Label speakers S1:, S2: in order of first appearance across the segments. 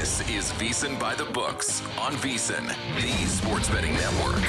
S1: This is VSiN by the Books on VSiN, the sports betting network.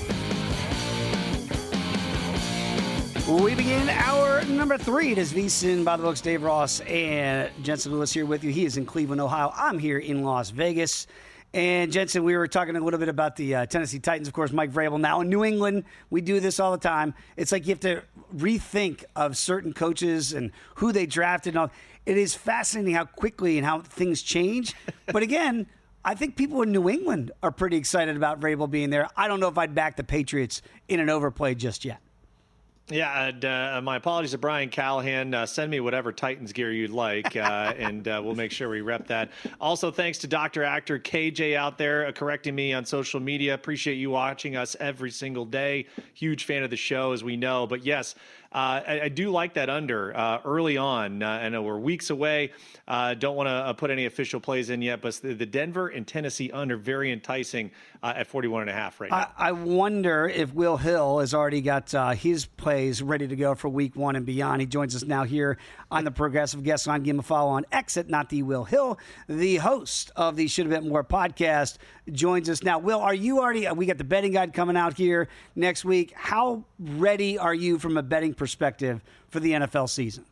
S2: We begin hour number 3. It is VSiN by the Books. Dave Ross and Jensen Lewis here with you. He is in Cleveland, Ohio. I'm here in Las Vegas. And Jensen, we were talking a little bit about the Tennessee Titans. Of course, Mike Vrabel. Now in New England, we do this all the time. It's like you have to rethink of certain coaches and who they drafted. And all. It is fascinating how quickly and how things change. But again, I think people in New England are pretty excited about Vrabel being there. I don't know if I'd back the Patriots in an overplay just yet.
S3: Yeah, and my apologies to Brian Callahan. Send me whatever Titans gear you'd like, and we'll make sure we rep that. Also, thanks to Dr. Actor KJ out there correcting me on social media. Appreciate you watching us every single day. Huge fan of the show, as we know. But yes, I do like that under early on. I know we're weeks away. Don't want to put any official plays in yet, but the Denver and Tennessee under, very enticing at 41.5 right now.
S2: I wonder if Will Hill has already got his plays ready to go for week 1 and beyond. He joins us now here on the Progressive Guest Line. Give him a follow on Exit, not the Will Hill, the host of the Should Have Bet More podcast, joins us now. Will, are you already, we got the betting guide coming out here next week. How ready are you from a betting perspective for the NFL season?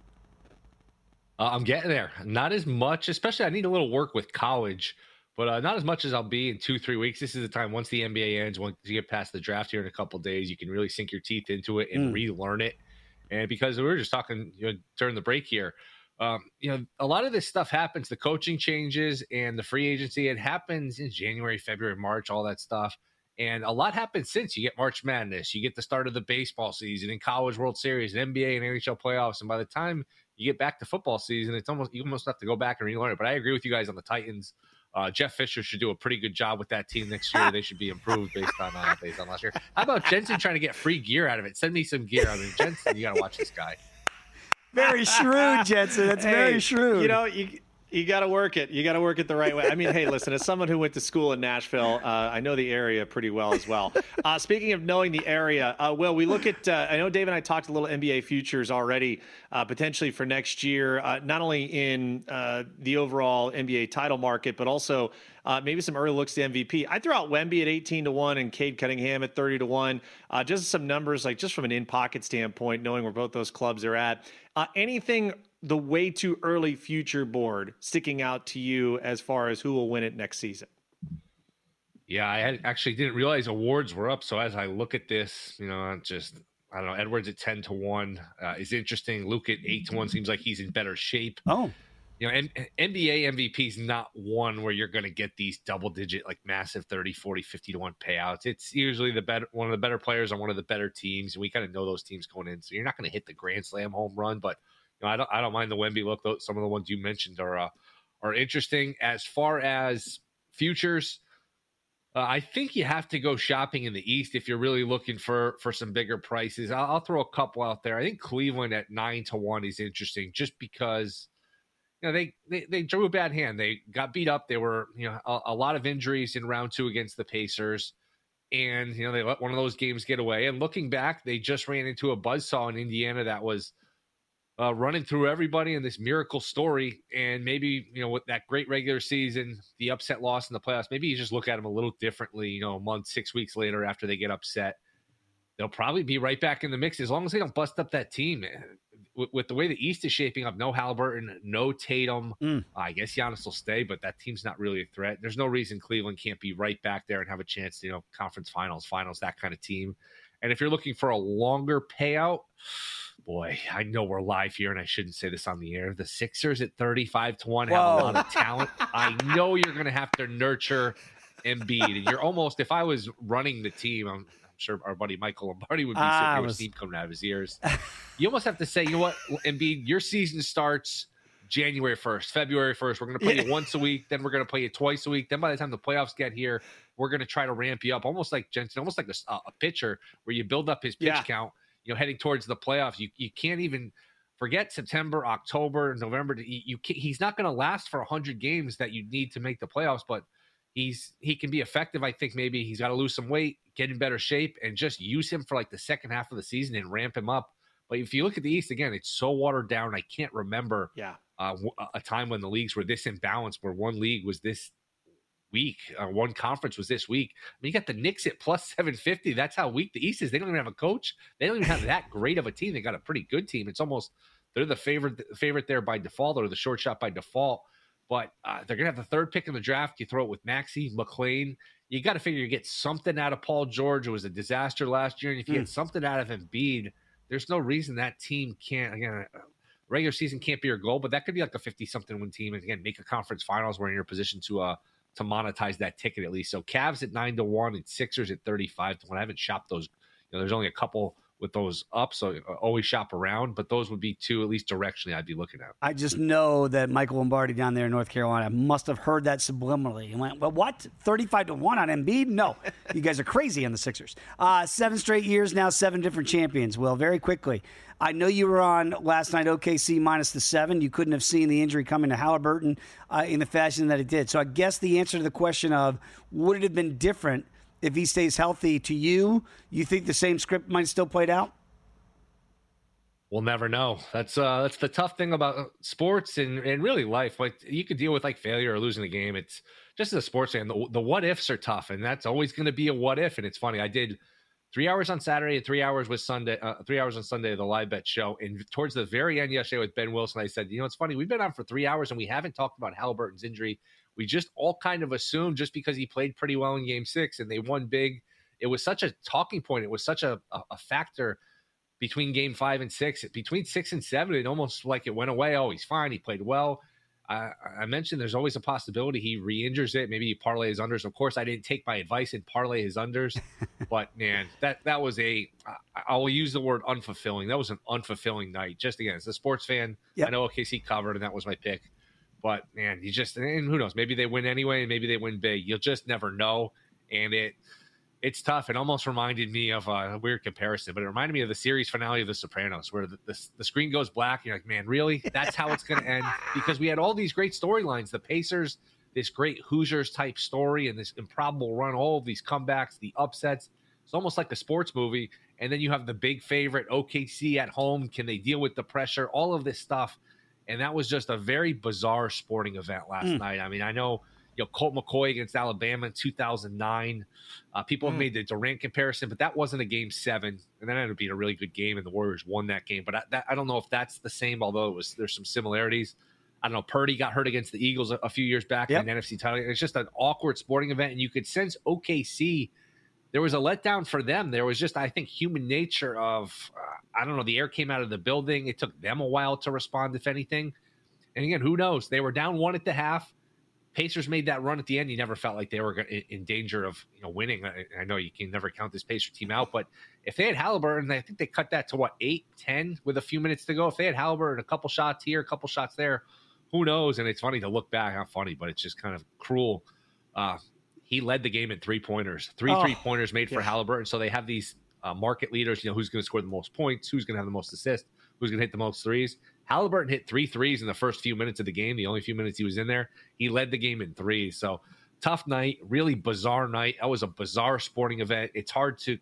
S4: I'm getting there. Not as much, especially I need a little work with college, but not as much as I'll be in 2-3 weeks. This is the time once the NBA ends, once you get past the draft here in a couple of days, you can really sink your teeth into it and relearn it. And because we were just talking during the break here, a lot of this stuff happens. The coaching changes and the free agency, it happens in January, February, March, all that stuff. And a lot happens since you get March Madness, you get the start of the baseball season and College World Series and NBA and NHL playoffs. And by the time you get back to football season, you almost have to go back and relearn it. But I agree with you guys on the Titans. Jeff Fisher should do a pretty good job with that team next year. They should be improved based on last year. How about Jensen trying to get free gear out of it? Send me some gear. I mean, Jensen, you got to watch this guy.
S2: Very shrewd, Jensen. That's very shrewd.
S3: You got to work it. You got to work it the right way. I mean, hey, listen, as someone who went to school in Nashville, I know the area pretty well as well. Speaking of knowing the area, Will, we look at, I know Dave and I talked a little NBA futures already, potentially for next year, not only in the overall NBA title market, but also maybe some early looks to MVP. I threw out Wemby at 18-1 and Cade Cunningham at 30-1. Just some numbers, like just from an in-pocket standpoint, knowing where both those clubs are at. Anything the way too early future board sticking out to you as far as who will win it next season?
S4: Yeah, I actually didn't realize awards were up. So as I look at this, I don't know, Edwards at 10-1 is interesting. Luke at 8-1 seems like he's in better shape.
S2: Oh,
S4: and NBA MVP is not one where you're going to get these double digit, like massive 30, 40, 50-1 payouts. It's usually one of the better players on one of the better teams. And we kind of know those teams going in. So you're not going to hit the Grand Slam home run, but I don't mind the Wemby look. Some of the ones you mentioned are interesting. As far as futures, I think you have to go shopping in the East if you're really looking for some bigger prices. I'll throw a couple out there. I think Cleveland at 9-1 is interesting, just because they drew a bad hand. They got beat up. There were a lot of injuries in round 2 against the Pacers, and they let one of those games get away. And looking back, they just ran into a buzzsaw in Indiana that was running through everybody in this miracle story. And maybe, with that great regular season, the upset loss in the playoffs, maybe you just look at them a little differently, a month, 6 weeks later after they get upset. They'll probably be right back in the mix as long as they don't bust up that team. With the way the East is shaping up, no Halliburton, no Tatum. I guess Giannis will stay, but that team's not really a threat. There's no reason Cleveland can't be right back there and have a chance to, conference finals, that kind of team. And if you're looking for a longer payout, boy, I know we're live here, and I shouldn't say this on the air. The Sixers at 35-1 have a lot of talent. I know you're going to have to nurture Embiid. And you're almost, if I was running the team, I'm sure our buddy Michael Lombardi would be sitting here with steam coming out of his ears. You almost have to say, you know what, Embiid, your season starts January 1st, February 1st. We're going to play you once a week. Then we're going to play you twice a week. Then by the time the playoffs get here, we're going to try to ramp you up, almost like Jensen, almost like a pitcher where you build up his pitch count, heading towards the playoffs. You can't even forget September, October, November. He's not going to last for 100 games that you need to make the playoffs, but he can be effective. I think maybe he's got to lose some weight, get in better shape, and just use him for like the second half of the season and ramp him up. But if you look at the East, again, it's so watered down. I can't remember a time when the leagues were this imbalanced, where one league was this week. One conference was this week. I mean, you got the Knicks at plus 750. That's how weak the East is. They don't even have a coach. They don't even have that great of a team. They got a pretty good team. It's almost they're the favorite there by default, or the short shot by default. But they're gonna have the third pick in the draft. You throw it with Maxey, McLean. You got to figure you get something out of Paul George. It was a disaster last year, and if you get something out of Embiid, there's no reason that team can't. Again, regular season can't be your goal, but that could be like a 50-something win team, and again, make a conference finals where you're in a position to monetize that ticket at least. So Cavs at 9-1 and Sixers at 35-1. I haven't shopped those. There's only a couple with those up, so always shop around. But those would be two, at least directionally, I'd be looking at.
S2: I just know that Michael Lombardi down there in North Carolina must have heard that subliminally and went, well, what? 35-1 on Embiid? No, you guys are crazy on the Sixers. 7 straight years now, 7 different champions. Well, very quickly, I know you were on last night OKC minus the 7. You couldn't have seen the injury coming to Halliburton in the fashion that it did. So I guess the answer to the question of would it have been different if he stays healthy to you think the same script might still played out?
S4: We'll never know. That's the tough thing about sports and really life. Like, you could deal with like failure or losing a game. It's just as a sports fan, the what ifs are tough, and that's always going to be a what if. And it's funny. I did 3 hours on Saturday and 3 hours with Sunday. 3 hours on Sunday, the live bet show. And towards the very end yesterday with Ben Wilson, I said, it's funny. We've been on for 3 hours and we haven't talked about Halliburton's injury. We just all kind of assumed just because he played pretty well in Game 6 and they won big, it was such a talking point. It was such a factor between Game 5 and 6. Between 6 and 7, it almost like it went away. Oh, he's fine. He played well. I mentioned there's always a possibility he re-injures it. Maybe he parlay his unders. Of course, I didn't take my advice and parlay his unders. But, man, that was I will use the word unfulfilling. That was an unfulfilling night. Just, again, as a sports fan, yep. I know OKC covered, and that was my pick. But, man, and who knows? Maybe they win anyway, and maybe they win big. You'll just never know. And it's tough. It almost reminded me of a weird comparison, but it reminded me of the series finale of The Sopranos, where the screen goes black. And you're like, man, really? That's how it's going to end? Because we had all these great storylines. The Pacers, this great Hoosiers type story, and this improbable run, all of these comebacks, the upsets. It's almost like a sports movie. And then you have the big favorite, OKC at home. Can they deal with the pressure? All of this stuff. And that was just a very bizarre sporting event last night. I mean, I know, Colt McCoy against Alabama in 2009. People have made the Durant comparison, but that wasn't a Game 7. And that ended up being a really good game, and the Warriors won that game. But I don't know if that's the same, although there's some similarities. I don't know. Purdy got hurt against the Eagles a few years back in the NFC title. It's just an awkward sporting event, and you could sense OKC. There was a letdown for them. There was just, I think, human nature of, I don't know, the air came out of the building. It took them a while to respond, if anything. And again, who knows? They were down 1 at the half. Pacers made that run at the end. You never felt like they were in danger of winning. I know you can never count this Pacer team out, but if they had Halliburton, I think they cut that to 8-10 with a few minutes to go. If they had Halliburton, a couple shots here, a couple shots there, who knows? And it's funny to look back. Not funny, but it's just kind of cruel. He led the game in 3-pointers. 3-pointers made for Halliburton. So they have these market leaders, who's going to score the most points, who's going to have the most assists, who's going to hit the most threes. Halliburton hit 3 threes in the first few minutes of the game, the only few minutes he was in there. He led the game in threes. So tough night, really bizarre night. That was a bizarre sporting event. It's hard to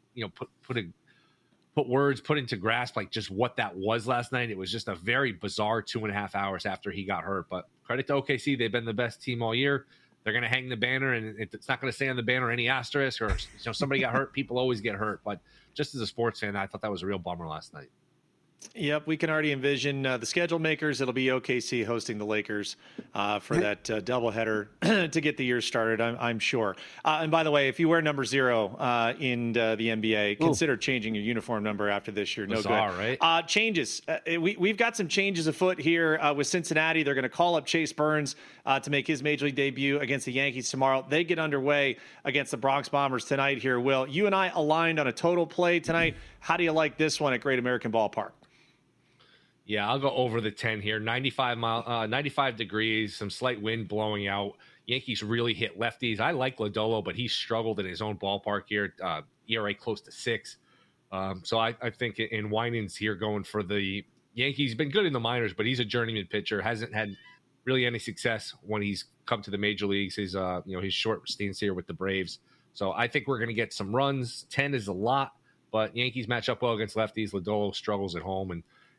S4: put into grasp like just what that was last night. It was just a very bizarre 2.5 hours after he got hurt. But credit to OKC. They've been the best team all year. They're going to hang the banner, and it's not going to say on the banner any asterisk or somebody got hurt. People always get hurt. But just as a sports fan, I thought that was a real bummer last night.
S3: Yep, we can already envision the schedule makers. It'll be OKC hosting the Lakers for that doubleheader to get the year started, I'm sure. And by the way, if you wear number 0 in the NBA, consider changing your uniform number after this year. No
S4: Bizarre,
S3: good.
S4: Right?
S3: Changes. We've got some changes afoot here with Cincinnati. They're going to call up Chase Burns to make his Major League debut against the Yankees tomorrow. They get underway against the Bronx Bombers tonight here. Will, you and I aligned on a total play tonight. How do you like this one at Great American Ballpark?
S4: Yeah, I'll go over the 10 here. 95 degrees, some slight wind blowing out. Yankees really hit lefties. I like Lodolo, but he struggled in his own ballpark here. ERA close to 6. So I think in Winans here going for the Yankees. Been good in the minors, but he's a journeyman pitcher. Hasn't had really any success when he's come to the major leagues. His short stints here with the Braves. So I think we're going to get some runs. 10 is a lot, but Yankees match up well against lefties. Lodolo struggles at home, and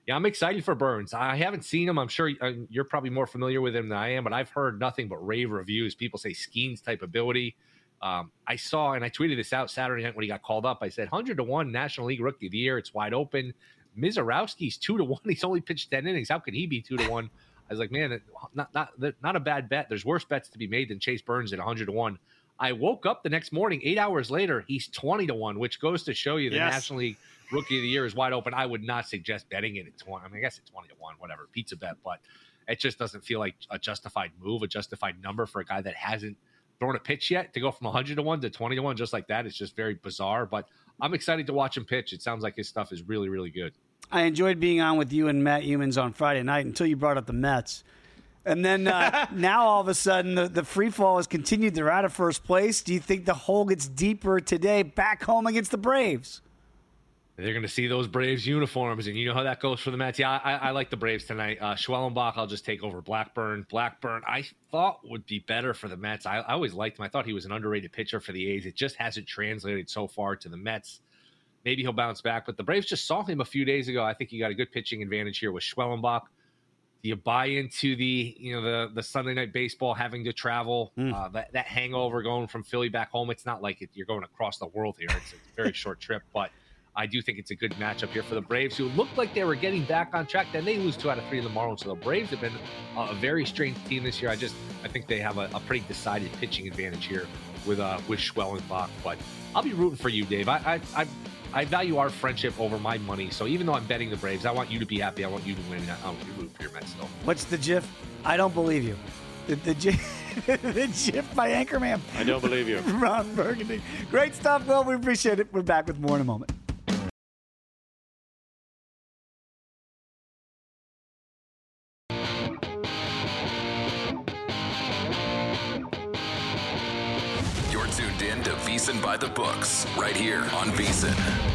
S4: Yeah, I'm excited for Burns. I haven't seen him. I'm sure you're probably more familiar with him than I am, but I've heard nothing but rave reviews. People say Skeens type ability. I saw, and I tweeted this out Saturday night when he got called up. I said 100-1 National League Rookie of the Year. It's wide open. Mizorowski's 2-1. He's only pitched 10 innings. How could he be 2-1? I was like, man, not a bad bet. There's worse bets to be made than Chase Burns at 100-1. I woke up the next morning, 8 hours later, he's 20-1, which goes to show you the National League Rookie of the Year is wide open. I would not suggest betting it at 20. I mean, I guess it's 20-1, whatever, pizza bet, but it just doesn't feel like a justified move, a justified number for a guy that hasn't thrown a pitch yet. To go from 100-1 to 20-1 just like that, it's just very bizarre. But I'm excited to watch him pitch. It sounds like his stuff is really, really good.
S2: I enjoyed being on with you and Matt Humans on Friday night until you brought up the Mets. And then now all of a sudden the free fall has continued. They're out of first place. Do you think the hole gets deeper today back home against the Braves?
S4: They're going to see those Braves uniforms, and you know how that goes for the Mets. Yeah, I like the Braves tonight. Schwellenbach, I'll just take over Blackburn. Blackburn, I thought would be better for the Mets. I always liked him. I thought he was an underrated pitcher for the A's. It just hasn't translated so far to the Mets. Maybe he'll bounce back, but the Braves just saw him a few days ago. I think you got a good pitching advantage here with Schwellenbach. Do you buy into the Sunday night baseball having to travel, that hangover going from Philly back home? It's not like you're going across the world here. It's a very short trip, but I do think it's a good matchup here for the Braves, who looked like they were getting back on track. Then they lose 2 out of 3 in the Marlins. So the Braves have been a very strange team this year. I think they have a pretty decided pitching advantage here with Schwellenbach. But I'll be rooting for you, Dave. I value our friendship over my money. So even though I'm betting the Braves, I want you to be happy. I want you to win. I want you to root for your Mets still.
S2: What's the GIF? I don't believe you. The GIF by Anchorman.
S3: I don't believe you.
S2: Ron Burgundy. Great stuff, Will. We appreciate it. We're back with more in a moment.
S1: Tuned in to VSiN by the Books, right here on VSiN.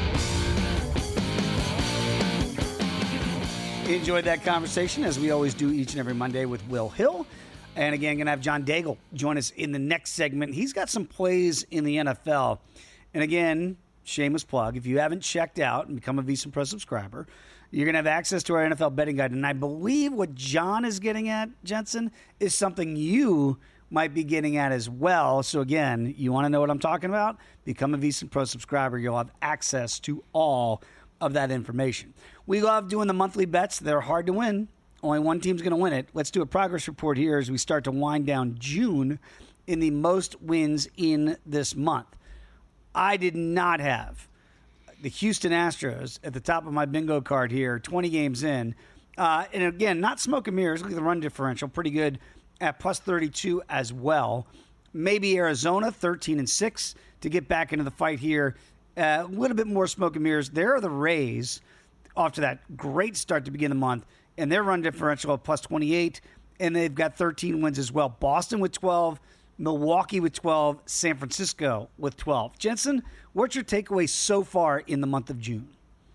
S2: Enjoyed that conversation, as we always do each and every Monday with Will Hill. And again, going to have John Daigle join us in the next segment. He's got some plays in the NFL. And again, shameless plug, if you haven't checked out and become a VSiN Pro subscriber, you're going to have access to our NFL betting guide. And I believe what John is getting at, Jensen, is something you might be getting at as well. So again, you want to know what I'm talking about? Become a VSiN Pro subscriber. You'll have access to all of that information. We love doing the monthly bets. They're hard to win. Only one team's going to win it. Let's do a progress report here as we start to wind down June in the most wins in this month. I did not have the Houston Astros at the top of my bingo card here, 20 games in. And again, not smoke and mirrors. Look at the run differential. Pretty good at plus 32 as well. Maybe Arizona, 13-6 to get back into the fight here. A little bit more smoke and mirrors. There are the Rays off to that great start to begin the month, and their run differential at plus 28, and they've got 13 wins as well. Boston with 12, Milwaukee with 12, San Francisco with 12. Jensen, what's your takeaway so far in the month of June?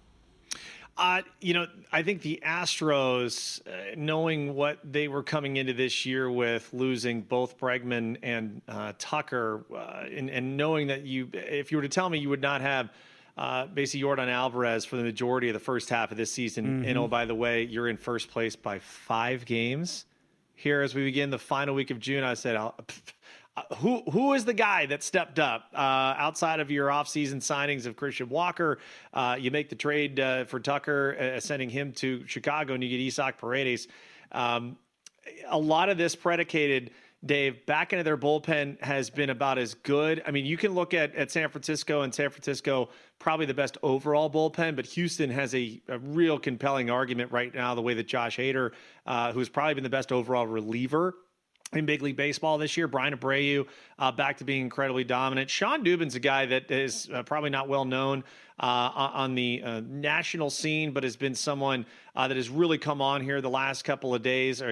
S3: I think the Astros, knowing what they were coming into this year with, losing both Bregman and Tucker, and knowing that if you were to tell me you would not have basically Yordan Alvarez for the majority of the first half of this season, and oh, by the way, you're in first place by 5 games here as we begin the final week of June, I said, who is the guy that stepped up outside of your offseason signings of Christian Walker? You make the trade for Tucker, sending him to Chicago, and you get Isaac Paredes. A lot of this predicated, Dave, back into their bullpen has been about as good. I mean, you can look at San Francisco, and San Francisco probably the best overall bullpen, but Houston has a real compelling argument right now, the way that Josh Hader, who's probably been the best overall reliever in Big League Baseball this year. Brian Abreu back to being incredibly dominant. Sean Dubin's a guy that is probably not well known on the national scene, but has been someone that has really come on here the last couple of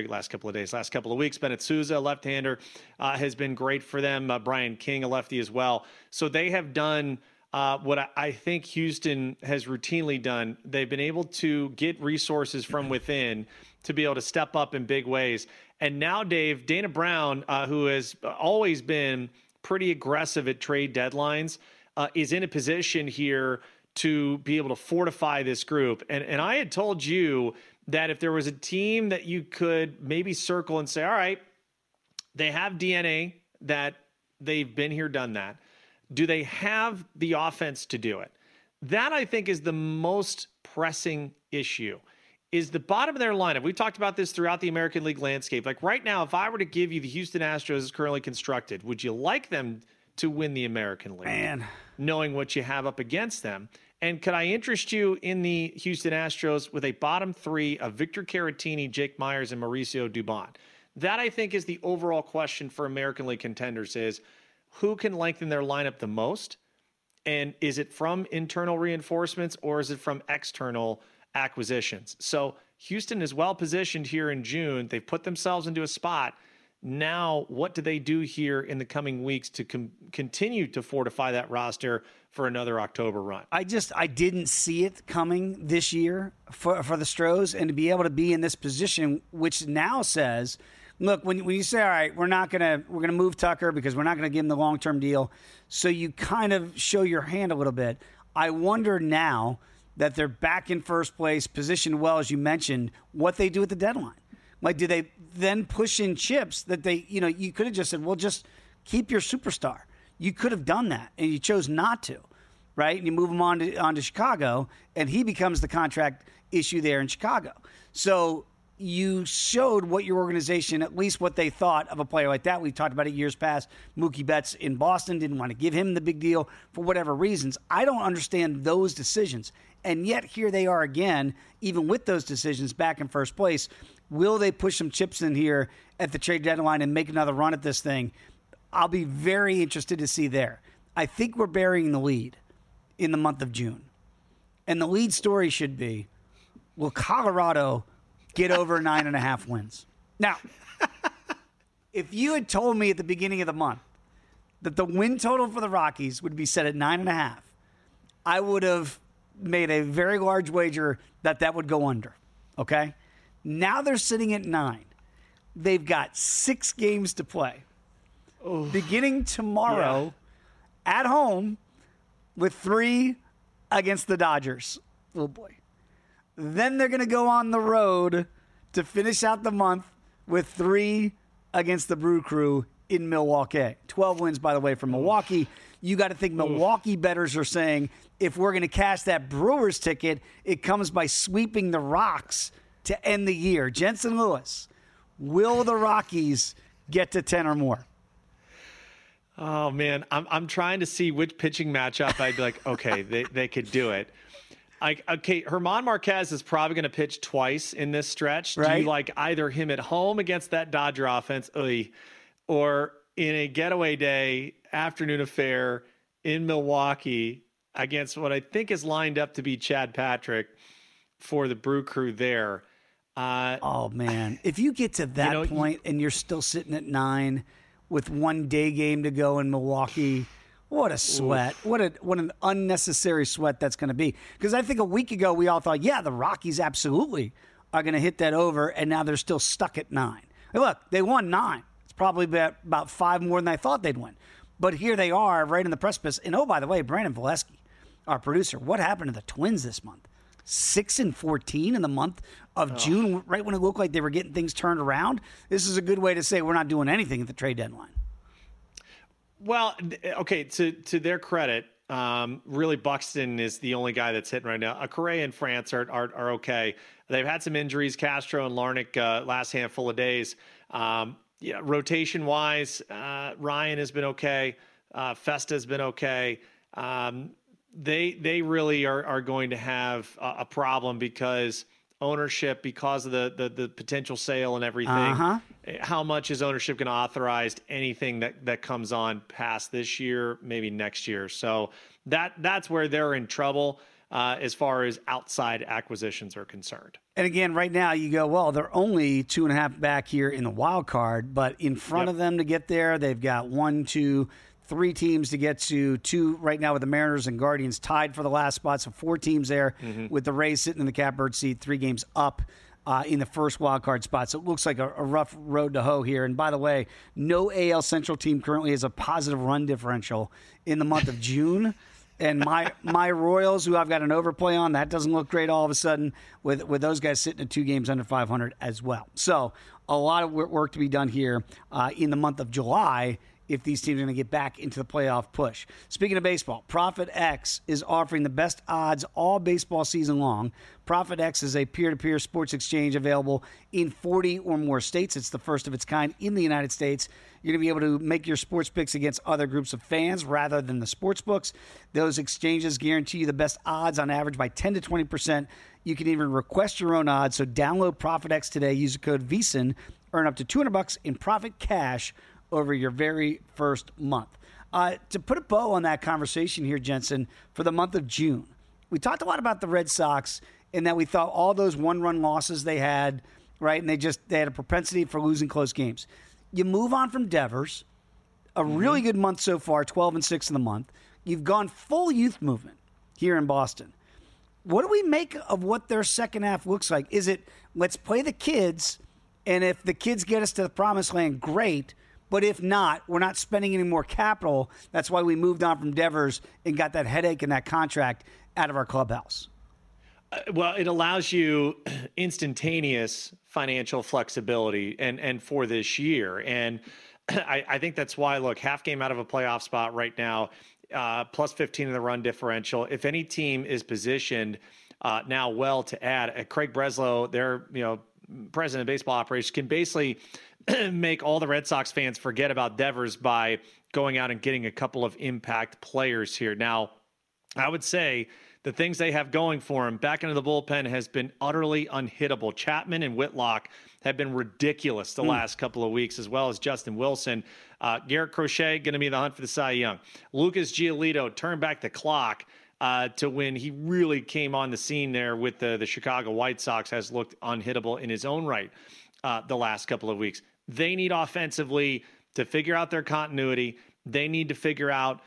S3: weeks. Bennett Sousa, left-hander, has been great for them. Brian King, a lefty as well. So they have done what I think Houston has routinely done. They've been able to get resources from within to be able to step up in big ways. And now, Dave, Dana Brown, who has always been pretty aggressive at trade deadlines, is in a position here to be able to fortify this group. And I had told you that if there was a team that you could maybe circle and say, all right, they have DNA that they've been here, done that. Do they have the offense to do it? That, I think, is the most pressing issue, is the bottom of their lineup. We've talked about this throughout the American League landscape. Like right now, if I were to give you the Houston Astros as currently constructed, would you like them to win the American League?
S2: Man,
S3: knowing what you have up against them. And could I interest you in the Houston Astros with a bottom three of Victor Caratini, Jake Myers, and Mauricio Dubon? That, I think, is the overall question for American League contenders, is who can lengthen their lineup the most? And is it from internal reinforcements or is it from external acquisitions? So Houston is well positioned here in June. They've put themselves into a spot. Now, what do they do here in the coming weeks to continue to fortify that roster for another October run?
S2: I didn't see it coming this year for the Stros, and to be able to be in this position, which now says, look, when you say, all right, we're gonna move Tucker because we're not gonna give him the long-term deal, so you kind of show your hand a little bit. I wonder now that they're back in first place, positioned well, as you mentioned, what they do at the deadline. Like, do they then push in chips that they, you could have just said, well, just keep your superstar. You could have done that, and you chose not to, right? And you move him on to Chicago, and he becomes the contract issue there in Chicago. So you showed what your organization, at least what they thought of a player like that. We've talked about it years past. Mookie Betts in Boston didn't want to give him the big deal for whatever reasons. I don't understand those decisions. And yet here they are again, even with those decisions, back in first place. Will they push some chips in here at the trade deadline and make another run at this thing? I'll be very interested to see there. I think we're burying the lead in the month of June. And the lead story should be, will Colorado get over 9.5 wins? Now, if you had told me at the beginning of the month that the win total for the Rockies would be set at 9.5, I would have made a very large wager that would go under, okay? Now they're sitting at 9. They've got 6 games to play. Oof. Beginning tomorrow at home with 3 against the Dodgers. Oh, boy. Then they're going to go on the road to finish out the month with 3 against the Brew Crew in Milwaukee. 12 wins, by the way, from Milwaukee. You got to think Milwaukee bettors are saying, if we're going to cash that Brewers ticket, it comes by sweeping the Rocks to end the year. Jensen Lewis, will the Rockies get to 10 or more?
S3: Oh, man, I'm trying to see which pitching matchup I'd be like, okay, they could do it. Okay, German Marquez is probably going to pitch twice in this stretch.
S2: Right.
S3: Do you like either him at home against that Dodger offense, or in a getaway day afternoon affair in Milwaukee against what I think is lined up to be Chad Patrick for the Brew Crew there?
S2: Oh, man. If you get to that point and you're still sitting at 9 with 1 day game to go in Milwaukee, what a sweat. What an unnecessary sweat that's going to be. Because I think a week ago we all thought, the Rockies absolutely are going to hit that over, and now they're still stuck at 9. Hey, look, they won 9. It's probably about 5 more than I thought they'd win. But here they are right in the precipice. And, oh, by the way, Brandon Valesky, our producer, what happened to the Twins this month? 6-14 in the month of June, right when it looked like they were getting things turned around. This is a good way to say we're not doing anything at the trade deadline.
S3: Well, okay, to their credit, really Buxton is the only guy that's hitting right now. Correa and France are okay. They've had some injuries, Castro and Larnach last handful of days. Rotation-wise, Ryan has been okay. Festa's been okay. They really are going to have a problem because ownership, because of the potential sale and everything. How much is ownership going to authorize anything that comes on past this year, maybe next year? So that's where they're in trouble as far as outside acquisitions are concerned. And
S2: again, right now you go, well, they're only 2.5 back here in the wild card, but in front of them to get there, they've got 1, 2, 3 teams to get to, 2 right now with the Mariners and Guardians tied for the last spot. So 4 teams there with the Rays sitting in the catbird seat, 3 games up in the first wild card spot. So it looks like a rough road to hoe here. And by the way, no AL Central team currently has a positive run differential in the month of June. And my Royals, who I've got an overplay on, that doesn't look great all of a sudden with those guys sitting at 2 games under 500 as well. So a lot of work to be done here in the month of July if these teams are going to get back into the playoff push. Speaking of baseball, ProfitX is offering the best odds all baseball season long. ProfitX is a peer-to-peer sports exchange available in 40 or more states. It's the first of its kind in the United States. You're going to be able to make your sports picks against other groups of fans rather than the sports books. Those exchanges guarantee you the best odds on average by 10 to 20%. You can even request your own odds. So download ProfitX today. Use the code VEASAN. Earn up to $200 in profit cash over your very first month. To put a bow on that conversation here, Jensen, for the month of June, we talked a lot about the Red Sox and that we thought all those one-run losses they had, right, and they had a propensity for losing close games. You move on from Devers, a really good month so far, 12-6 in the month. You've gone full youth movement here in Boston. What do we make of what their second half looks like? Is it, let's play the kids, and if the kids get us to the promised land, great. But if not, we're not spending any more capital. That's why we moved on from Devers and got that headache and that contract out of our clubhouse.
S3: Well, it allows you instantaneous financial flexibility and for this year. And I think that's why, look, half game out of a playoff spot right now, plus 15 in the run differential. If any team is positioned now well to add, Craig Breslow, their president of baseball operations, can basically make all the Red Sox fans forget about Devers by going out and getting a couple of impact players here. Now, I would say the things they have going for him back into the bullpen has been utterly unhittable. Chapman and Whitlock have been ridiculous the last couple of weeks, as well as Justin Wilson. Garrett Crochet going to be in the hunt for the Cy Young. Lucas Giolito turned back the clock to when he really came on the scene there with the Chicago White Sox, has looked unhittable in his own right the last couple of weeks. They need offensively to figure out their continuity. They need to figure out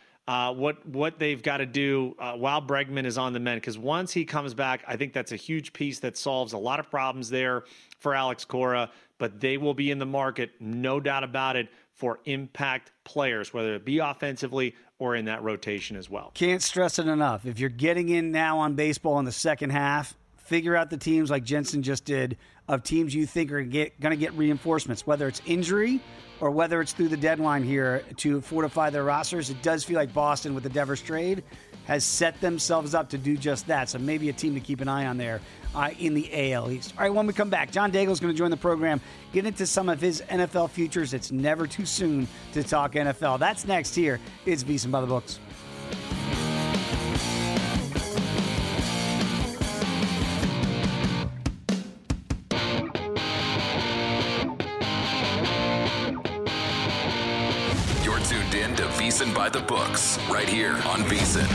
S3: what they've got to do while Bregman is on the mend, because once he comes back, I think that's a huge piece that solves a lot of problems there for Alex Cora. But they will be in the market, no doubt about it, for impact players, whether it be offensively or in that rotation as well.
S2: Can't stress it enough. If you're getting in now on baseball in the second half, figure out the teams like Jensen just did, of teams you think are going to get reinforcements, whether it's injury or whether it's through the deadline here to fortify their rosters. It does feel like Boston, with the Devers trade, has set themselves up to do just that. So maybe a team to keep an eye on there in the AL East. All right, when we come back, John Daigle is going to join the program, get into some of his NFL futures. It's never too soon to talk NFL. That's next here. It's VEASAN by the Books.
S1: Tuned in to VEASAN by the Books, right here on VEASAN.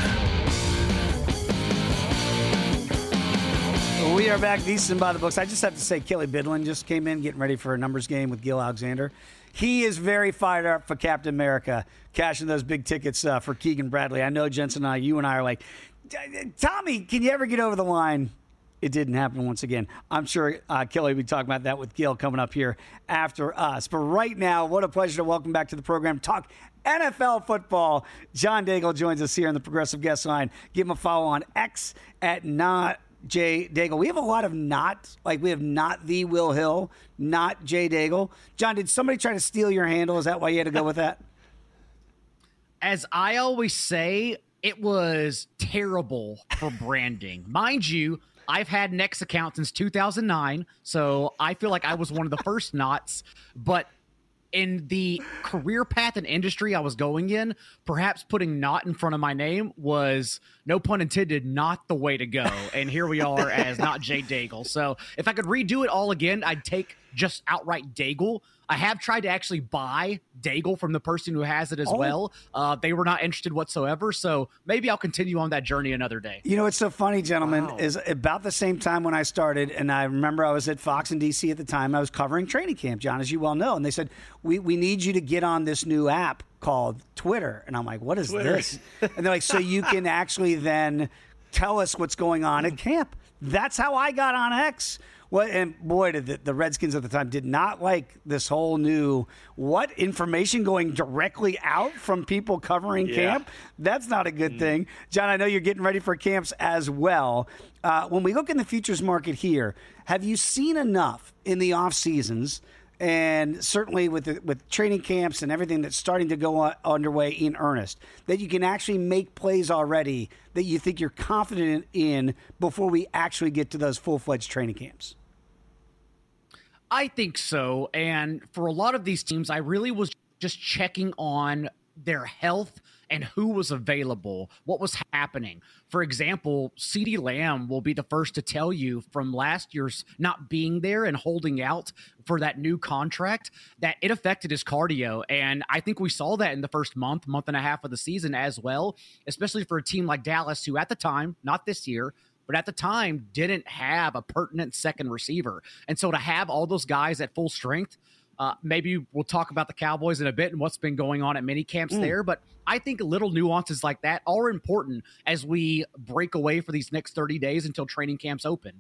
S2: We are back, VEASAN by the Books. I just have to say, Kelly Bidlin just came in getting ready for a numbers game with Gil Alexander. He is very fired up for Captain America, cashing those big tickets for Keegan Bradley. I know, Jensen and you and I are like, Tommy, can you ever get over the line? It didn't happen once again. I'm sure Kelly will be talking about that with Gil coming up here after us. But right now, what a pleasure to welcome back to the program, talk NFL football. John Daigle joins us here on the Progressive Guest Line. Give him a follow on X at not J Daigle. We have a lot of not, like we have not the Will Hill, not J Daigle. John, did somebody try to steal your handle? Is that why you had to go with that?
S5: As I always say, it was terrible for branding. Mind you, I've had an X account since 2009, so I feel like I was one of the first knots. But in the career path and industry I was going in, perhaps putting not in front of my name was, no pun intended, not the way to go. And here we are as not Jay Daigle. So if I could redo it all again, I'd take just outright Daigle. I have tried to actually buy Daigle from the person who has it as well. They were not interested whatsoever. So maybe I'll continue on that journey another day.
S2: You know, it's so funny, gentlemen, is about the same time when I started, and I remember I was at Fox in D.C. at the time. I was covering training camp, John, as you well know. And they said, we need you to get on this new app called Twitter. And I'm like, what is this? And they're like, so you can actually then tell us what's going on at camp. That's how I got on X. Well, and boy, did the Redskins at the time did not like this whole new information going directly out from people covering camp. That's not a good thing. John, I know you're getting ready for camps as well. When we look in the futures market here, have you seen enough in the off seasons? And certainly with training camps and everything that's starting to go underway in earnest, that you can actually make plays already that you think you're confident in before we actually get to those full-fledged training camps?
S5: I think so. And for a lot of these teams, I really was just checking on their health and who was available, what was happening. For example, CeeDee Lamb will be the first to tell you from last year's not being there and holding out for that new contract that it affected his cardio. And I think we saw that in the first month and a half of the season as well, especially for a team like Dallas, who at the time, not this year, but at the time didn't have a pertinent second receiver. And so to have all those guys at full strength, maybe we'll talk about the Cowboys in a bit and what's been going on at mini camps there. But I think little nuances like that are important as we break away for these next 30 days until training camps open.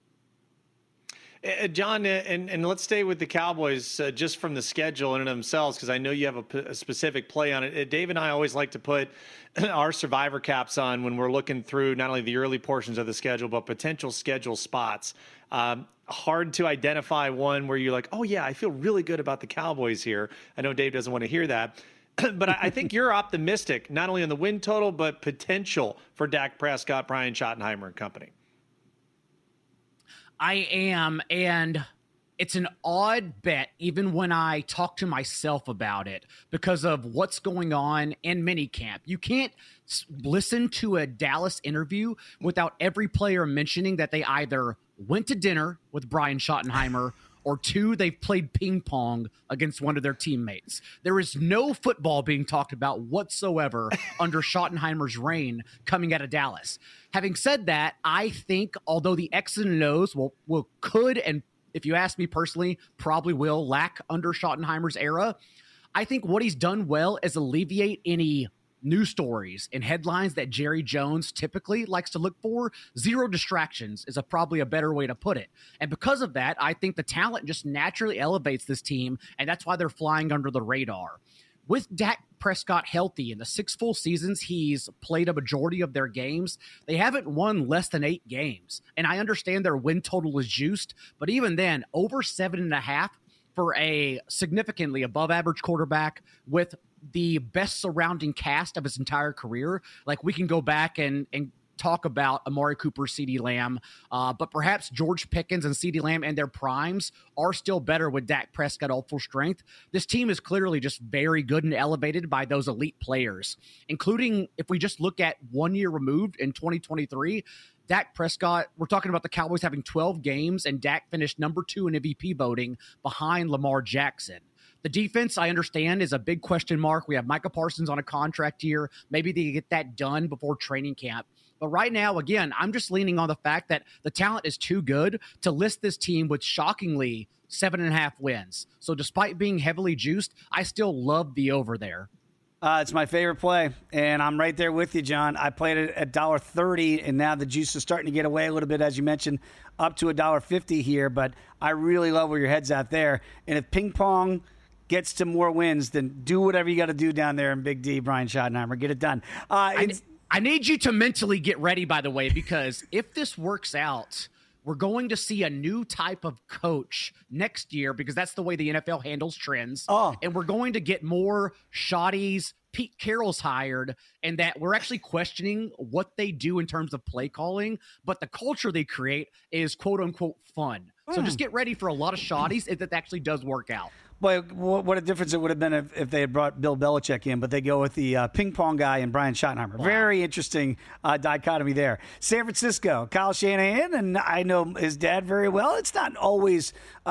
S3: John, and let's stay with the Cowboys just from the schedule in and of themselves, because I know you have a specific play on it. Dave and I always like to put our survivor caps on when we're looking through not only the early portions of the schedule, but potential schedule spots. Hard to identify one where you're like, oh, yeah, I feel really good about the Cowboys here. I know Dave doesn't want to hear that. But I think you're optimistic, not only on the win total, but potential for Dak Prescott, Brian Schottenheimer and company.
S5: I am, and it's an odd bet even when I talk to myself about it because of what's going on in minicamp. You can't listen to a Dallas interview without every player mentioning that they either went to dinner with Brian Schottenheimer or two, they've played ping pong against one of their teammates. There is no football being talked about whatsoever under Schottenheimer's reign coming out of Dallas. Having said that, I think although the X's and O's could, and if you ask me personally, probably will lack under Schottenheimer's era, I think what he's done well is alleviate any news stories and headlines that Jerry Jones typically likes to look for. Zero distractions is probably a better way to put it. And because of that, I think the talent just naturally elevates this team, and that's why they're flying under the radar. With Dak Prescott healthy in the 6 full seasons he's played a majority of their games, they haven't won less than 8 games. And I understand their win total is juiced, but even then, over 7.5 for a significantly above average quarterback with the best surrounding cast of his entire career. Like, we can go back and talk about Amari Cooper, CeeDee Lamb, but perhaps George Pickens and CeeDee Lamb and their primes are still better with Dak Prescott all full strength. This team is clearly just very good and elevated by those elite players, including if we just look at 1 year removed in 2023, Dak Prescott, we're talking about the Cowboys having 12 games, and Dak finished number 2 in MVP voting behind Lamar Jackson. The defense, I understand, is a big question mark. We have Micah Parsons on a contract year. Maybe they get that done before training camp. But right now, again, I'm just leaning on the fact that the talent is too good to list this team with shockingly 7.5 wins. So despite being heavily juiced, I still love the over there.
S2: It's my favorite play, and I'm right there with you, John. I played it at $1.30, and now the juice is starting to get away a little bit, as you mentioned, up to $1.50 here. But I really love where your head's at there. And if ping pong gets to more wins, then do whatever you got to do down there in Big D, Brian Schottenheimer. Get it done.
S5: I need you to mentally get ready, by the way, because if this works out, we're going to see a new type of coach next year because that's the way the NFL handles trends. And we're going to get more shotties. Pete Carroll's hired, and that we're actually questioning what they do in terms of play calling, but the culture they create is quote unquote fun. So just get ready for a lot of shotties if that actually does work out.
S2: Boy, what a difference it would have been if they had brought Bill Belichick in, but they go with the ping pong guy and Brian Schottenheimer. Wow. Very interesting dichotomy there. San Francisco, Kyle Shanahan, and I know his dad very well. It's not always,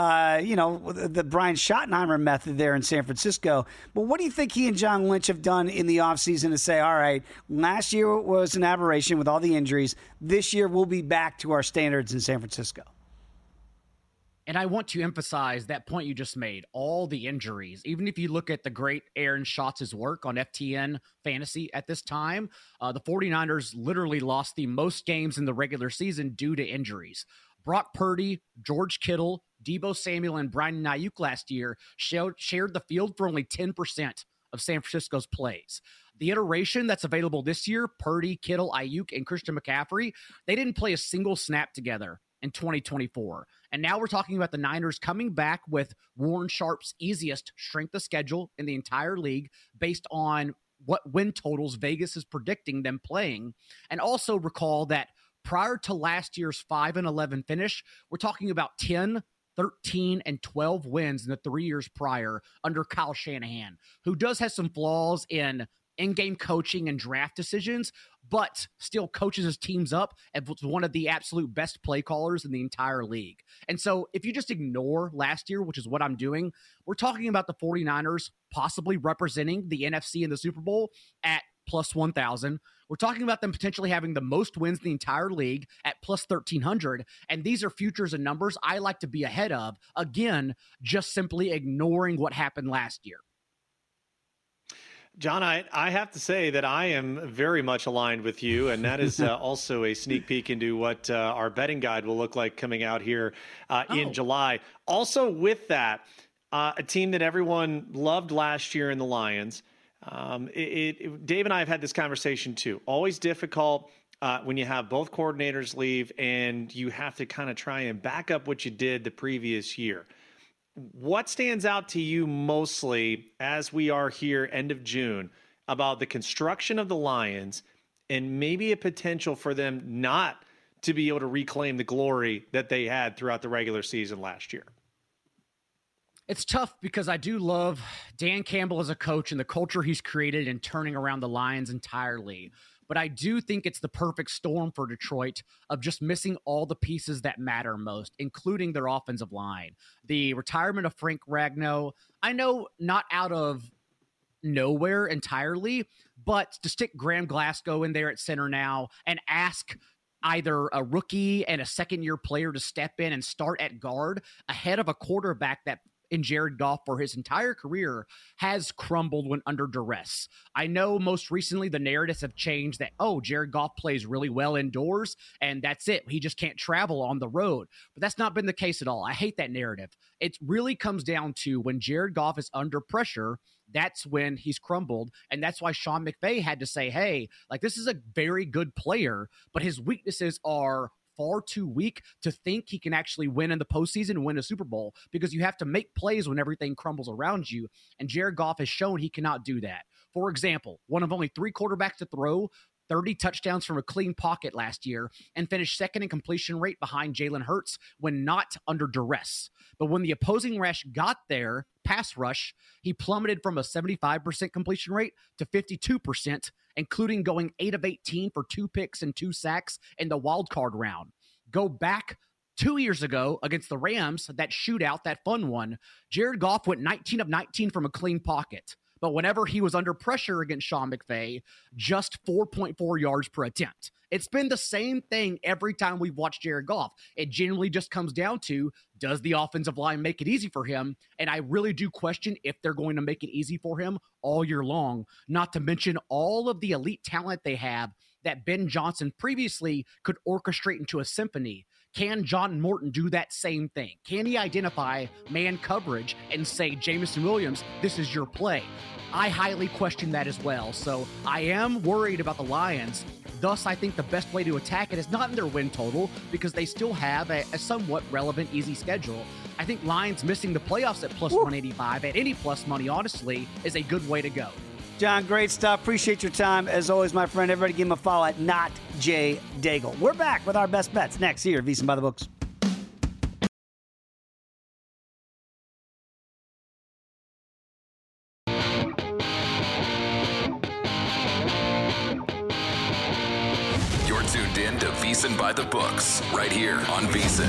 S2: the Brian Schottenheimer method there in San Francisco. But what do you think he and John Lynch have done in the offseason to say, all right, last year was an aberration with all the injuries. This year we'll be back to our standards in San Francisco?
S5: And I want to emphasize that point you just made, all the injuries. Even if you look at the great Aaron Schatz's work on FTN Fantasy at this time, the 49ers literally lost the most games in the regular season due to injuries. Brock Purdy, George Kittle, Deebo Samuel, and Brandon Ayuk last year shared the field for only 10% of San Francisco's plays. The iteration that's available this year, Purdy, Kittle, Ayuk, and Christian McCaffrey, they didn't play a single snap together in 2024. And now we're talking about the Niners coming back with Warren Sharp's easiest strength of schedule in the entire league based on what win totals Vegas is predicting them playing. And also recall that prior to last year's 5-11 finish, we're talking about 10, 13, and 12 wins in the 3 years prior under Kyle Shanahan, who does have some flaws in-game coaching and draft decisions, but still coaches his teams up as one of the absolute best play callers in the entire league. And so if you just ignore last year, which is what I'm doing, we're talking about the 49ers possibly representing the NFC in the Super Bowl at plus 1,000. We're talking about them potentially having the most wins in the entire league at plus 1,300. And these are futures and numbers I like to be ahead of. Again, just simply ignoring what happened last year.
S3: John, I have to say that I am very much aligned with you, and that is also a sneak peek into what our betting guide will look like coming out here in July. Also with that, a team that everyone loved last year in the Lions. Dave and I have had this conversation too. Always difficult when you have both coordinators leave and you have to kind of try and back up what you did the previous year. What stands out to you mostly as we are here end of June about the construction of the Lions and maybe a potential for them not to be able to reclaim the glory that they had throughout the regular season last year?
S5: It's tough because I do love Dan Campbell as a coach and the culture he's created in turning around the Lions entirely. But I do think it's the perfect storm for Detroit of just missing all the pieces that matter most, including their offensive line. The retirement of Frank Ragnow, I know not out of nowhere entirely, but to stick Graham Glasgow in there at center now and ask either a rookie and a second-year player to step in and start at guard ahead of a quarterback that in Jared Goff for his entire career has crumbled when under duress. I know most recently the narratives have changed that, Jared Goff plays really well indoors and that's it. He just can't travel on the road. But that's not been the case at all. I hate that narrative. It really comes down to when Jared Goff is under pressure, that's when he's crumbled. And that's why Sean McVay had to say, hey, like this is a very good player, but his weaknesses are far too weak to think he can actually win in the postseason and win a Super Bowl because you have to make plays when everything crumbles around you. And Jared Goff has shown he cannot do that. For example, one of only 3 quarterbacks to throw 30 touchdowns from a clean pocket last year and finished second in completion rate behind Jalen Hurts when not under duress. But when the opposing rush got there, pass rush, he plummeted from a 75% completion rate to 52%, including going 8 of 18 for 2 picks and 2 sacks in the wild card round. Go back 2 years ago against the Rams, that shootout, that fun one, Jared Goff went 19 of 19 from a clean pocket. But whenever he was under pressure against Sean McVay, just 4.4 yards per attempt. It's been the same thing every time we've watched Jared Goff. It generally just comes down to, does the offensive line make it easy for him? And I really do question if they're going to make it easy for him all year long, not to mention all of the elite talent they have that Ben Johnson previously could orchestrate into a symphony. Can John Morton do that same thing? Can he identify man coverage and say, Jameson Williams, this is your play? I highly question that as well. So I am worried about the Lions. Thus, I think the best way to attack it is not in their win total because they still have a somewhat relevant, easy schedule. I think Lions missing the playoffs at plus 185 at any plus money, honestly, is a good way to go.
S2: John, great stuff. Appreciate your time. As always, my friend, everybody give him a follow at Not Jay Daigle. We're back with our best bets next here at VSiN by the Books.
S1: You're tuned in to VSiN by the Books right here on VSiN.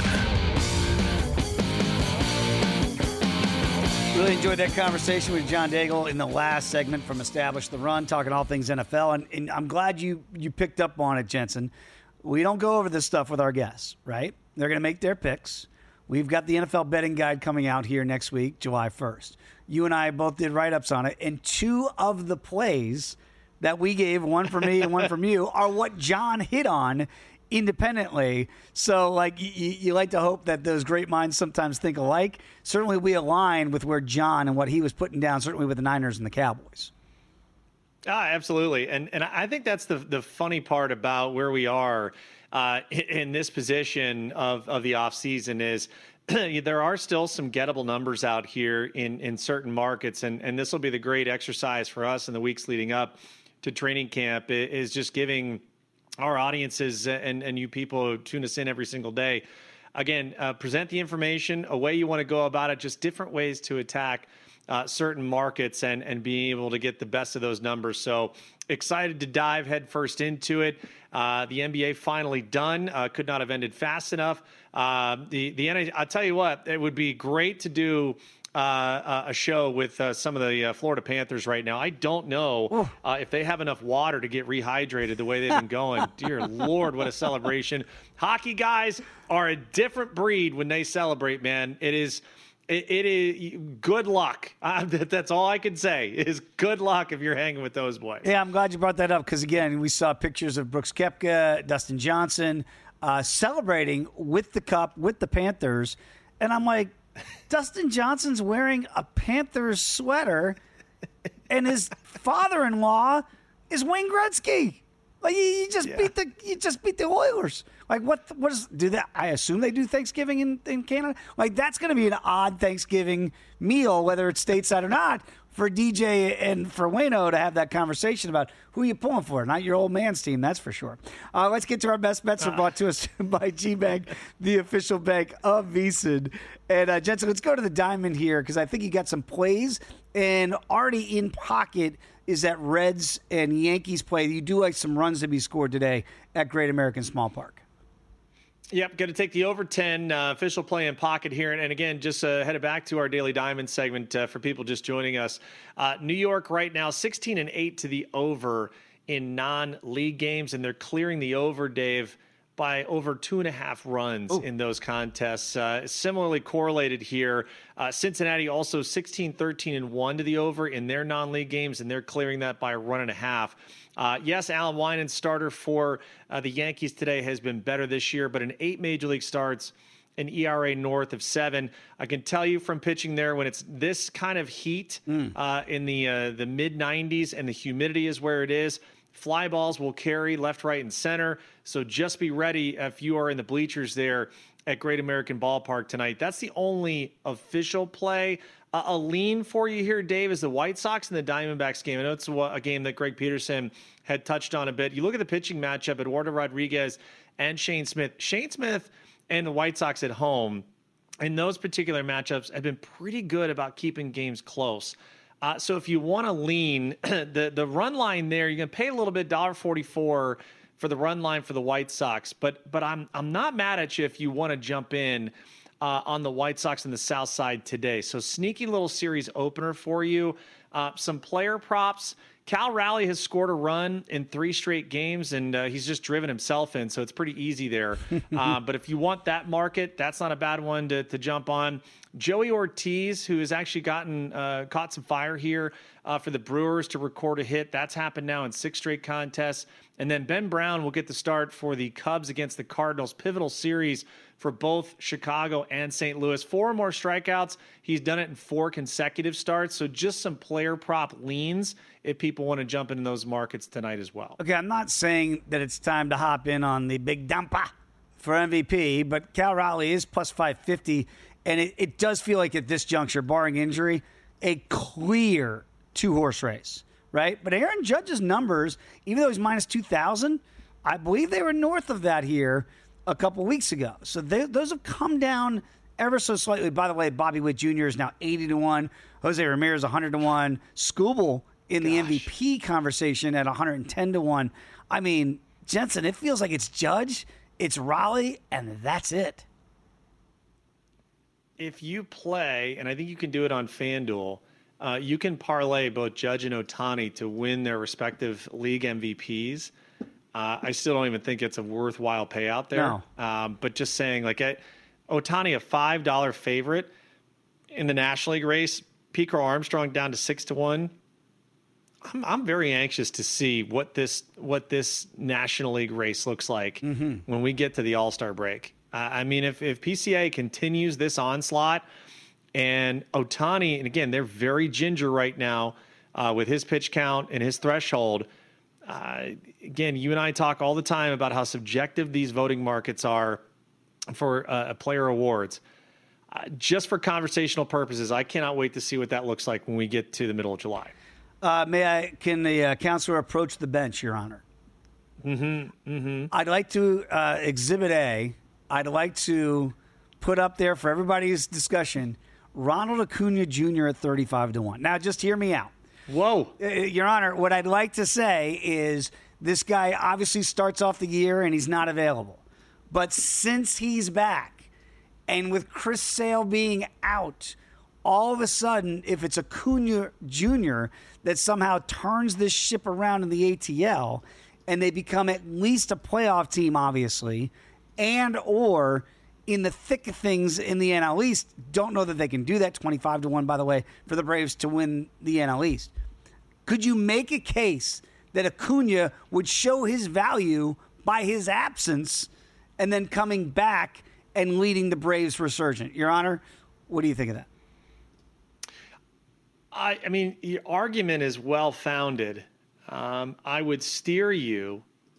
S2: Really enjoyed that conversation with John Daigle in the last segment from Establish the Run, talking all things NFL. And I'm glad you picked up on it, Jensen. We don't go over this stuff with our guests, right? They're going to make their picks. we've got the NFL betting guide coming out here next week, July 1st. You and I both did write-ups on it, and 2 of the plays that we gave, one from me and one from you, are what John hit on independently. So, like, you like to hope that those great minds sometimes think alike. Certainly we align with where John and what he was putting down, certainly with the Niners and the Cowboys.
S3: Absolutely. And I think that's the funny part about where we are in this position of the offseason is there are still some gettable numbers out here in certain markets. And this will be the great exercise for us in the weeks leading up to training camp, is just giving our audiences and you people who tune us in every single day, again, present the information, a way you want to go about it, just different ways to attack certain markets and being able to get the best of those numbers. So excited to dive headfirst into it. The NBA finally done. Could not have ended fast enough. The NHL, I'll tell you what, it would be great to do a show with some of the Florida Panthers right now. I don't know if they have enough water to get rehydrated the way they've been going. Dear Lord, what a celebration. Hockey guys are a different breed when they celebrate, man. It is good luck. That's all I can say is good luck if you're hanging with those boys.
S2: Yeah, I'm glad you brought that up because, again, we saw pictures of Brooks Koepka, Dustin Johnson celebrating with the cup, with the Panthers. And I'm like, Dustin Johnson's wearing a Panthers sweater, and his father-in-law is Wayne Gretzky. Like you just beat the Oilers. Like what is do that? I assume they do Thanksgiving in Canada. Like that's going to be an odd Thanksgiving meal, whether it's stateside or not, for DJ and for Wayno to have that conversation about who you pulling for. Not your old man's team, that's for sure. Let's get to our best bets. Are brought to us by GBank, the official bank of VSiN. And Jensen, let's go to the diamond here because I think you got some plays, and already in pocket is that Reds and Yankees play. You do like some runs to be scored today at Great American Small Park.
S3: Yep, going to take the over 10 official play in pocket here. And again, just headed back to our Daily Diamond segment for people just joining us. New York right now, 16-8 to the over in non-league games, and they're clearing the over, Dave, by over 2.5 runs in those contests. Similarly correlated here, Cincinnati also 16-13-1 to the over in their non-league games, and they're clearing that by 1.5. Yes, Alan Winans, starter for the Yankees today, has been better this year, but in 8 major league starts, an ERA north of 7. I can tell you from pitching there, when it's this kind of heat in the mid-90s and the humidity is where it is, fly balls will carry left, right, and center. So just be ready if you are in the bleachers there at Great American Ballpark tonight. That's the only official play. A lean for you here, Dave, is the White Sox and the Diamondbacks game. I know it's a game that Greg Peterson had touched on a bit. You look at the pitching matchup, Eduardo Rodriguez and Shane Smith. Shane Smith and the White Sox at home in those particular matchups have been pretty good about keeping games close. So if you want to lean, the run line there, you're going to pay a little bit, $1.44 for the run line for the White Sox. But I'm not mad at you if you want to jump in on the White Sox on the South Side today. So sneaky little series opener for you. Some player props. Cal Raleigh has scored a run in 3 straight games, and he's just driven himself in, so it's pretty easy there. But if you want that market, that's not a bad one to jump on. Joey Ortiz, who has actually caught some fire here for the Brewers to record a hit. That's happened now in 6 straight contests. And then Ben Brown will get the start for the Cubs against the Cardinals. Pivotal series for both Chicago and St. Louis. 4 more strikeouts. He's done it in 4 consecutive starts. So just some player prop leans if people want to jump into those markets tonight as well.
S2: Okay, I'm not saying that it's time to hop in on the big dumpa for MVP, but Cal Raleigh is plus 550, and it does feel like at this juncture, barring injury, a clear 2-horse race, right? But Aaron Judge's numbers, even though he's minus 2,000, I believe they were north of that here a couple weeks ago. So those have come down ever so slightly. By the way, Bobby Witt Jr. is now 80-1. Jose Ramirez 100-1. Skubal in the MVP conversation at 110-1. I mean, Jensen, it feels like it's Judge, it's Raleigh, and that's it.
S3: If you play, and I think you can do it on FanDuel, you can parlay both Judge and Ohtani to win their respective league MVPs. I still don't even think it's a worthwhile payout there.
S2: No.
S3: But just saying, like, Ohtani a $5 favorite in the National League race. Pico Armstrong down to 6-1. I'm very anxious to see what this National League race looks like when we get to the All-Star break. I mean, if PCA continues this onslaught, and Ohtani, and again, they're very ginger right now with his pitch count and his threshold. Again, you and I talk all the time about how subjective these voting markets are for player awards. Just for conversational purposes, I cannot wait to see what that looks like when we get to the middle of July.
S2: Can the counselor approach the bench, Your Honor? I'd like to, Exhibit A, I'd like to put up there for everybody's discussion, Ronald Acuna Jr. at 35-1. Now, just hear me out.
S3: Whoa.
S2: Your Honor, what I'd like to say is this guy obviously starts off the year and he's not available. But since he's back, and with Chris Sale being out, all of a sudden, if it's Acuna Jr. that somehow turns this ship around in the ATL, and they become at least a playoff team, obviously, and or in the thick of things in the NL East, don't know that they can do that. 25-1, by the way, for the Braves to win the NL East. Could you make a case that Acuna would show his value by his absence and then coming back and leading the Braves resurgent? Your Honor, what do you think of that?
S3: I mean, your argument is well-founded. I would steer you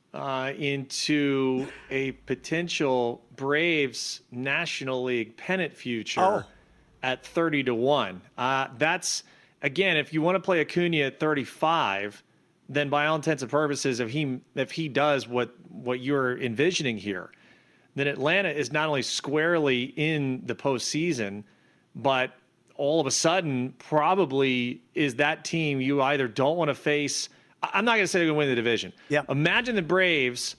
S3: into a potential Braves National League pennant future at 30-1. That's, again, if you want to play Acuna at 35, then by all intents and purposes, if he does what you're envisioning here, then Atlanta is not only squarely in the postseason, but all of a sudden probably is that team you either don't want to face. I'm not going to say they're going to win the division.
S2: Yeah.
S3: Imagine the Braves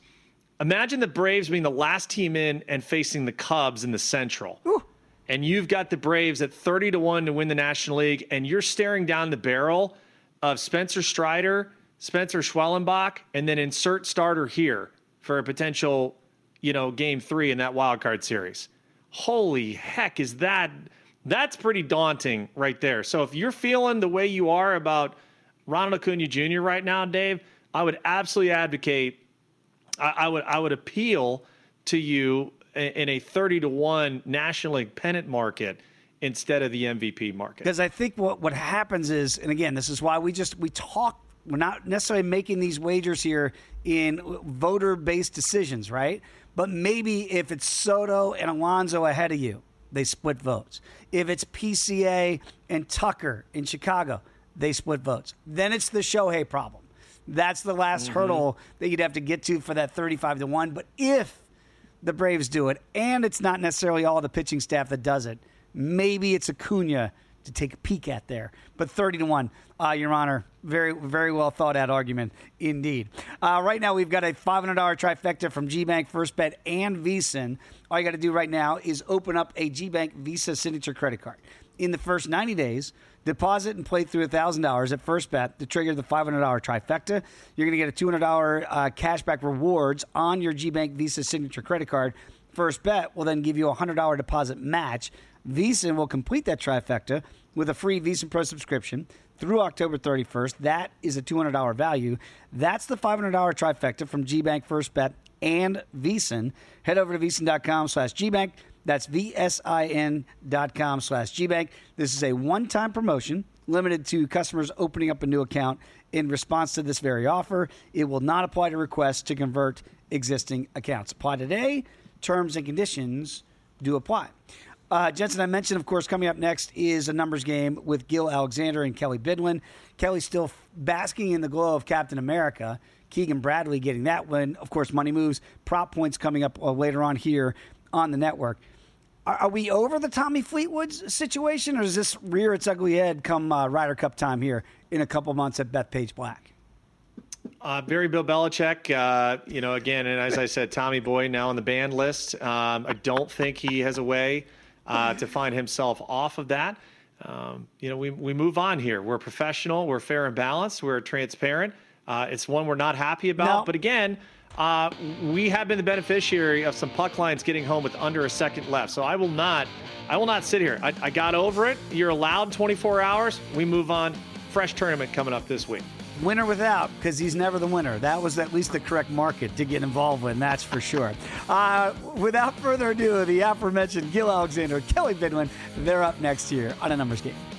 S3: being the last team in and facing the Cubs in the Central.
S2: Ooh.
S3: And you've got the Braves at 30-1 to win the National League, and you're staring down the barrel of Spencer Strider, Spencer Schwellenbach, and then insert starter here for a potential, Game 3 in that wild card series. Holy heck, that's pretty daunting right there. So if you're feeling the way you are about Ronald Acuna Jr. right now, Dave, I would absolutely advocate. I would appeal to you in a 30-1 National League pennant market instead of the MVP market.
S2: Because I think what happens is, and again, this is why we talk. We're not necessarily making these wagers here in voter-based decisions, right? But maybe if it's Soto and Alonso ahead of you, they split votes. If it's PCA and Tucker in Chicago, they split votes. Then it's the Shohei problem. That's the last hurdle that you'd have to get to for that 35-1. But if the Braves do it, and it's not necessarily all the pitching staff that does it, maybe it's Acuna to take a peek at there. But 30-1, Your Honor, very, very well thought out argument indeed. Right now, we've got a $500 trifecta from GBank, First Bet, and VSiN. All you got to do right now is open up a GBank Visa Signature credit card. In the first 90 days, deposit and play through $1,000 at First Bet to trigger the $500 trifecta. You're going to get a $200 cashback rewards on your GBank Visa Signature credit card. First Bet will then give you a $100 deposit match. VSiN will complete that trifecta with a free VSiN Pro subscription through October 31st. That is a $200 value. That's the $500 trifecta from GBank, First Bet, and VSiN. Head over to VSiN.com/GBank. That's VSIN.com/GBank. This is a one-time promotion limited to customers opening up a new account in response to this very offer. It will not apply to requests to convert existing accounts. Apply today. Terms and conditions do apply. Jensen, I mentioned, of course, coming up next is a numbers game with Gil Alexander and Kelly Bidwin. Kelly's still basking in the glow of Captain America. Keegan Bradley getting that win. Of course, Money Moves, prop points coming up later on here on the network. Are we over the Tommy Fleetwood situation, or does this rear its ugly head come Ryder Cup time here in a couple months at Bethpage Black?
S3: Very Bill Belichick, again, and as I said, Tommy Boy now on the banned list. I don't think he has a way to find himself off of that. We move on here. We're professional. We're fair and balanced. We're transparent. It's one we're not happy about.
S2: No.
S3: But again, we have been the beneficiary of some puck lines getting home with under a second left. So I will not sit here. I got over it. You're allowed 24 hours. We move on. Fresh tournament coming up this week.
S2: Winner without, because he's never the winner. That was at least the correct market to get involved with, that's for sure. Without further ado, the aforementioned Gil Alexander, Kelly Bidwin, they're up next here on A Numbers Game.